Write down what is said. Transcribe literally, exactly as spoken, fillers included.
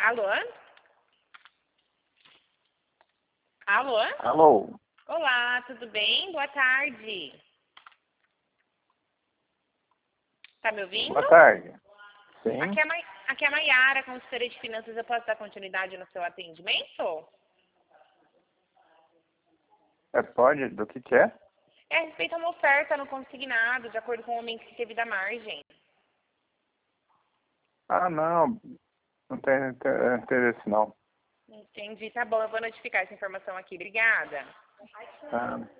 Alô? Alô? Alô? Olá, tudo bem? Boa tarde. Tá me ouvindo? Boa tarde. Sim? Aqui é, a Ma... Aqui é a Maiara, consultora de finanças. Eu posso dar continuidade no seu atendimento? É, pode? Do que que é? É a respeito a uma oferta no consignado, de acordo com o aumento que teve da margem. Ah, não. Não tem inter- interesse, não. Entendi, tá bom. Eu vou notificar essa informação aqui. Obrigada. Ah,